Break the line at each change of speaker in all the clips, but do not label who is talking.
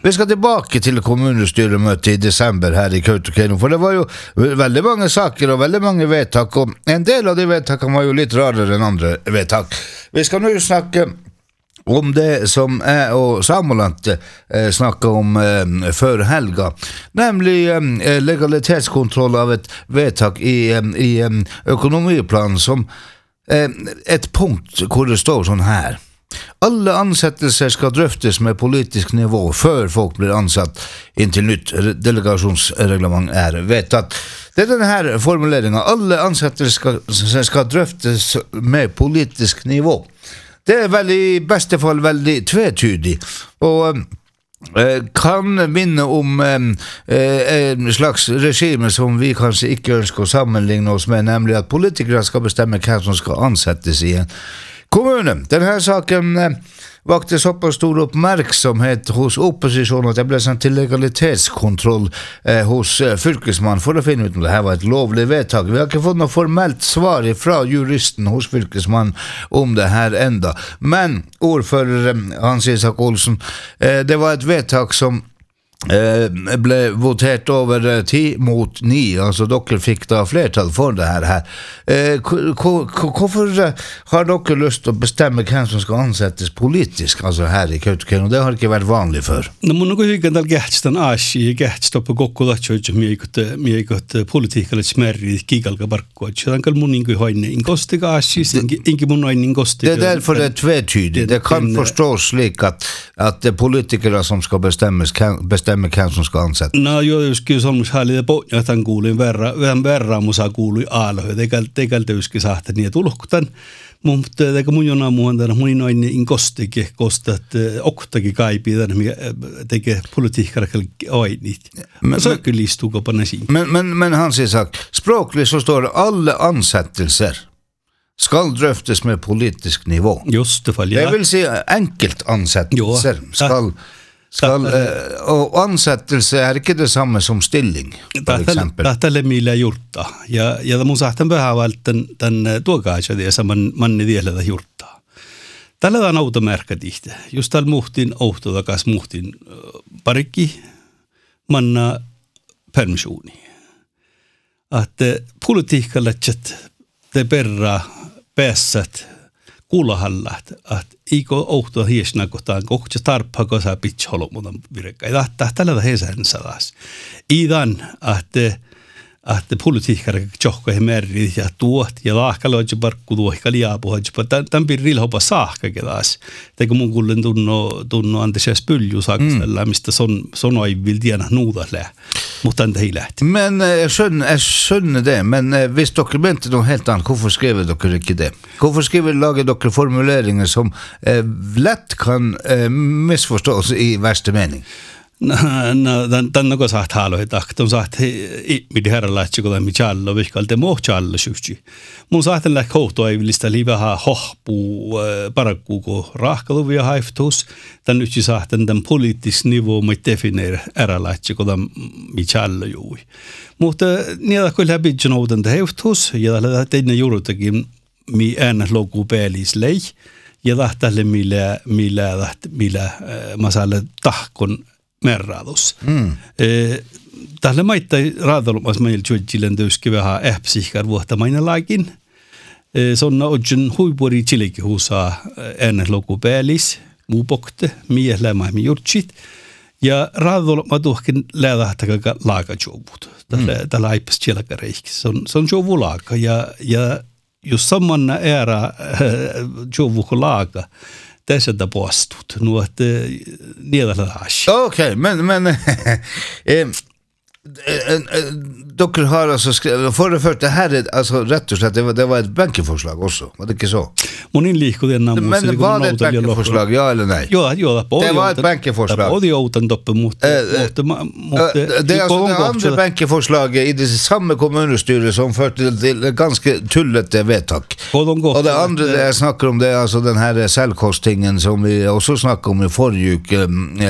Vi skal tilbake til kommunestyremøtet i desember her i Kautokeino, for det var jo veldig mange saker og veldig mange vedtak, og en del av de vedtakene var jo litt rarere enn andre vedtak. Vi skal nå snakke om det som og Sameland snakket om før helga, nemlig legalitetskontroll av et vedtak i økonomiplanen som et punkt hvor det står sånn her. Alle ansettelser skal drøftes med politisk nivå før folk blir ansatt inntil nytt delegasjonsreglement vedtatt. Det denne her formuleringen. Alle ansettelser skal drøftes med politisk nivå. Det vel i beste fall veldig tvetydig, og kan minne om en slags regime som vi kanskje ikke ønsker å sammenligne oss med, nemlig at politikere skal bestemme hvem som skal ansettes i en kommune. Denne saken vakte såpass stor oppmerksomhet hos opposisjonen at det ble sendt til legalitetskontroll hos fylkesmannen for å finne ut om det her var et lovlig vedtak. Vi har ikke fått noe formelt svar fra juristen hos fylkesmannen om det her enda. Men ordfører Hans Isak Olsen, det var et vedtak som ble votert over 10 mot 9, altså dere fikk da flertall for det her. Hvorfor har dere lyst til å bestemme hvem som skal ansettes politisk, altså her i Kautokeino? Det har ikke vært vanlig før.
No mun on hyvin kähtstan aasi ja kähtstoppa kokkolatsoit miekot politiikalle smerri kikalka barkkoa. Tankal mun inko hoine inkostiga aasi inki mun hoine inkostiga.
Det derfor det tvetydigt. Det kan forstås slik at det politikere som skal bestemme hvem som skal ansette.
No joo, jos kyllä solmus haalida pohjatan kuulin verran musa kuului aalho. Teikältä yski sahta niin tulokkutan. Mutta teka mun jona muandana mun noin inkostike kostat oktaki kaipii mikä tekee politiikkarakal oinit. Så kyllä listuuko panna siinä.
Men Hans Isak, språkligt så står det alle ansettelser skal drøftes med politisk nivå.
Just det fall, ja.
Det vil si enkelt ansettelser skal og ansettelse ikke det samme som stilling, for eksempel.
Tälle millä jurtta. Ja mun sahtan behävältä tän tuokaisa tiesä manni tieltä jurtta. Tällä on automerkka tihte. Just tällä muhtin auto takas muhtin parikki manna permissiooni. Että politiikalla te perra päässät kuulahallat, että eikö auto hiesnä kohtaan kohta tarppako saa pitcholomudan virkka. Ja tällä heisen sadas. Idan että politiikka johko he merri ja tuot ja lahkaloitse parkku tuohka liapuha. Tämän pirrillä hopa saahka kedas. Teko mun kullen tunno anteeksi spylju saksella mistä son oivil tiena nuudalle. Mutta det hela.
Men jag skjønner det, men hvis dokumentet er noe helt annet, hvorfor skriver dere ikke det? Hvorfor lager dere formuleringer som lett kan misforstås i verste mening?
Tän onko saat haaloita, on saat midi herralaitsi, kun on michallo, vihkalti mohchallo syvsi. Mun saaten lähti kohtoivillista liivaha hohpuu parakkuuko rahkaluvia haiftuus. Tän yksi saaten tän poliittis nivoo moi defineer herralaitsi, kun on michallo juui. Mutta niitä kyllä bidjon uuden haiftuus, ja tällä teidän juurutakin mi äänä loku pelis lei, ja tähtälle millä masalle tahkon merradus. Tällä maittai raadolumas meillä juodjilen töyski vähän ähpsihkar vuohtamaina laakin. Sonna odjun huipuri chiliki huusaa ennen loku päälis, muu pokte, mielämäimi jurtsit. Ja raadoluma tuhkin lähdähtäkä laakajuovut. Tällä aipas chilakareikki. Se on juovu laaka. Ja jos samanna ära juovuko laaka, tässä tapastut. Nu att nedalla hash.
Okej, men dere har alltså för det första här alltså rätt och slett det var ett bänkeforslag också. Var det inte så?
Mun inliikku den namn.
Men var det ett bänkeforslag, ja eller nej?
Ja,
det var ett bänkeforslag.
Och det är utan doppe mot
det är alltså det andra bänkeforslaget i det samma kommunstyre som förde till ganska tullete vedtak. Och det andra det jag snackar om det är alltså den här selvkostingen som vi också snackade om i förrjuke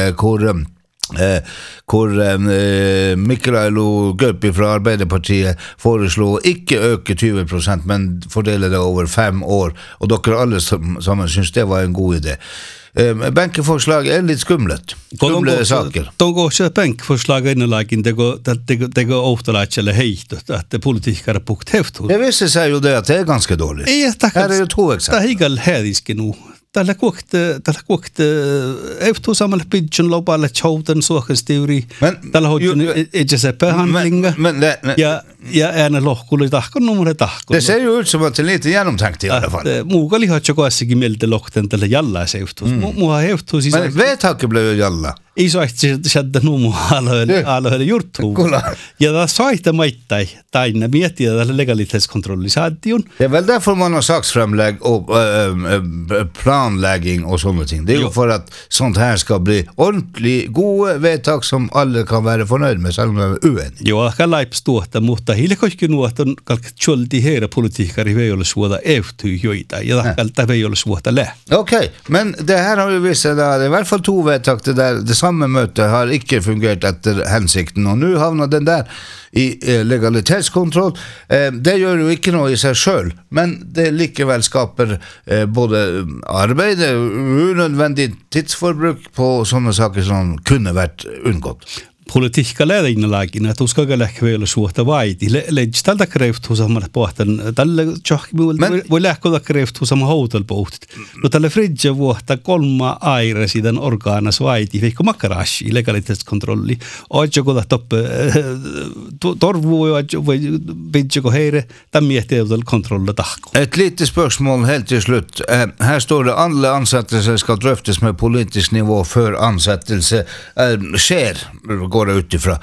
hvor Mikhailo Gøpi fra Arbeiderpartiet foreslår ikke øke 20%, men fordele det over 5 år, og dere alle sammen synes det var en god idé. Bänkeförslag är lite skumlet. Skumle saker.
De går så bänkförslag innanlagen det går återläts eller hejt att politiker pukt häft.
Jag visste sig ju det att det är ganska dåligt. Här är ju 2 exempel.
Det är higal hädiske nu. Tällä kohta efter samalla pitchen lopalle chouten suokasteori. Tällä hoidon itse se behandlinga. Ja äänä lohkulle tahkon numre tahkon.
Det ser ju ut som att det är lite genomtänkt i alla fall.
Muuga lihat jo koassakin mieltä lohten tällä jalla seuftus. Mua heftus siis.
Men vedtaket blev ju jalla.
Ei saisi sieltä numu alueelle juttuun. Ja det saita maittai taina miettiä tällä legalitetskontrollisaation.
Det är väl därför man har saksframlägg och planlägging och sådana ting. Det är ju för att sånt här ska bli ordentligt goda vedtak som alla kan vara förnöjd med, selv om de är ueniga.
Joo, ehkä laipstuotta, mutta hiile kaikki nuoton kalkki heidän politiikari ei ole suota eftyy joita, ja tämä ei ole suota lä.
Okej, men det här har ju visat att i alla fall 2 vedtak det samme möte har inte fungerat efter hensikten, och nu havnar den där i legalitetskontroll. Det gör ju inte något i sig själv, men det likevel skapar både arbete och unödvändigt tidsförbruk på sådana saker som kunde varit undgått.
Politiikka lähdeinäläkin, että uskakaan lähtee vielä suhta vaiti. Leidis tältä kreiftuu samalla pohtan. Tällä voi lähtöä kreiftuu samalla houtella pohtit. No tällä fridge vuotta 3 aire siitä orgaanas vaiti. Veikko makkarashi, legalitetskontrolli. Ootko koda toppe torvu voi pidjeko heire. Tämän miettii joutella kontrolla tahko.
Ett litet spörsmål helt till slut. Här står det alla ansättelser ska dröftas med politisk nivå för ansättelse. Sker går det utifrån.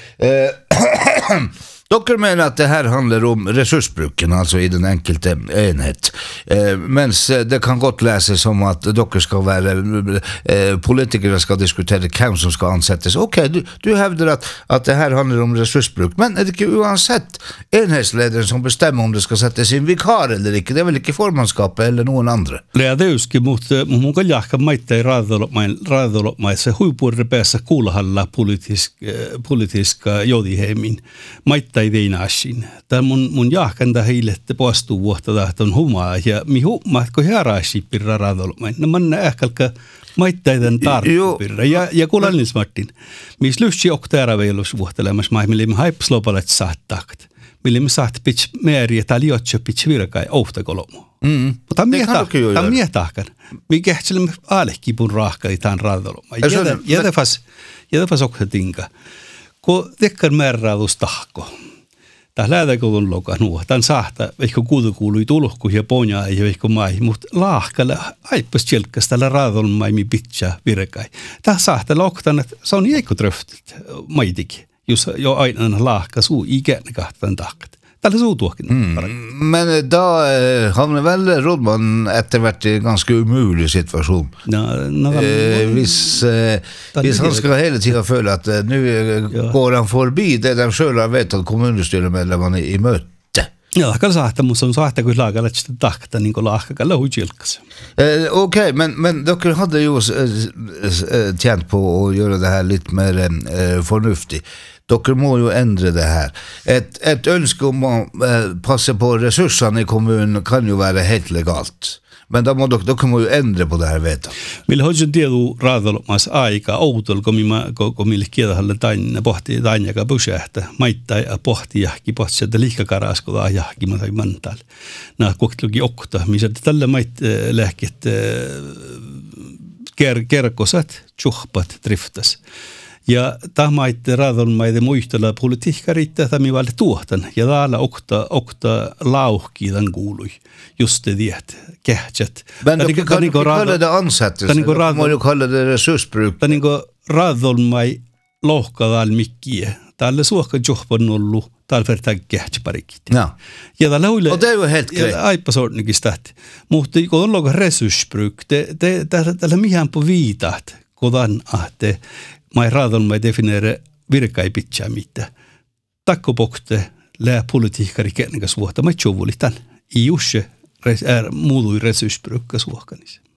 Dock menar att det här handlar om resursbruken, alltså i den enkelte enhet. Men det kan gott läsas som att dock ska vara politiker ska diskutera vem som ska ansättas. Okej, du hävdar att det här handlar om resursbruk, men är det inte oavsett enhetsledaren som bestämmer om det ska sättas in vikar eller inte? Det är väl inte formanskapet eller någon andra?
Lähdeyski, mutta mun kaljakka maittai raadolopmaissa huipurre päässä kuulahalla politiska jodiheimin. Maittai veinashin. Tämä mun jahkanta heille poistuu vuotta tahton humaa ja mi hummatko hääräisi pirra raadolopmain. No manna ähkälkä maittaiden tarppirra ja kuulallismartin. Mis lyhsi oktaara veilus vuottelemas mille me haipslopalet saattakt. Mille me saat pitch määriä tai liotse pitch virkai ohtakolomu. Mutta mietahkan. Mi kehtselemme aalehkipun rahkali tämän raadolopmain. Jätäfas oktatinka. Kun tekkar määräadus tahko. Tämä lähtäkoulun loka nuo. Tämän saattaa, ehkä kuului tulokku ja ponjaa ja ehkä mai, mutta laahkalle aippas tjelkkas tällä raadolun maimi pitää virkai. Tämä saattaa loktan, että se on jäikko tröftit maitikin, jos jo aina laahka suu ikään kahtan tahkat. Tällä suutuakin.
Men då hamnar väl rådman efter vart i ganska umulig situation. Hvis han ska hela tiden följa att nu går han förbi det de själva vet att kommunstyrelsemedlemmarna i möte.
Ja, kan saada, mutta on saada kun laagalla sitä tahta niin kuin laahkalla hujilkas.
Okej, men dere hade ju tjänt på att göra det här lite mer förnuftigt. Dere må ju ändra det här. Ett önske om att passa på resurserna i kommunen kan ju vara helt legalt. Men då må ju ändra på det här vetat.
Millä hoidon tieduu raadolmas aika outol, kun millä kielahalla pohtii tainjaka pysähtä. Maittai pohtii jahki pohtiselta liikakaraskoda jahki tai mantal. Nää koktelukin okta, missä tällä mait lääket kerkosat, tjuhpat driftas. Ja tahmaitte raadolmaiden muistella politiikka riittää tämän valde tuohtan. Ja täällä okta lauhkiidan kuului. Just det diet, kähtsät.
Men du kan kalla det ansättelse. Man ju kalla det resursbruk.
Tämä niin kuin raadolmai lohkadaan mikkiä. Täällä suokka johpan ollut. Täällä vertaan kähtsäparikit.
Ja.
Ja täällä huille.
Och det är ju helt grejt.
Aipa sortnikin stähti. Mutta kun on loka resursbruk, täällä mihän på viitat. Kodan ahte. Mai raadolmai defineere virka ei pitää mitään. Takkopokte lää politiikkari kennekäs vuotta. Mai tjovulitan. I jusse muutui resursbrukka suohkanis.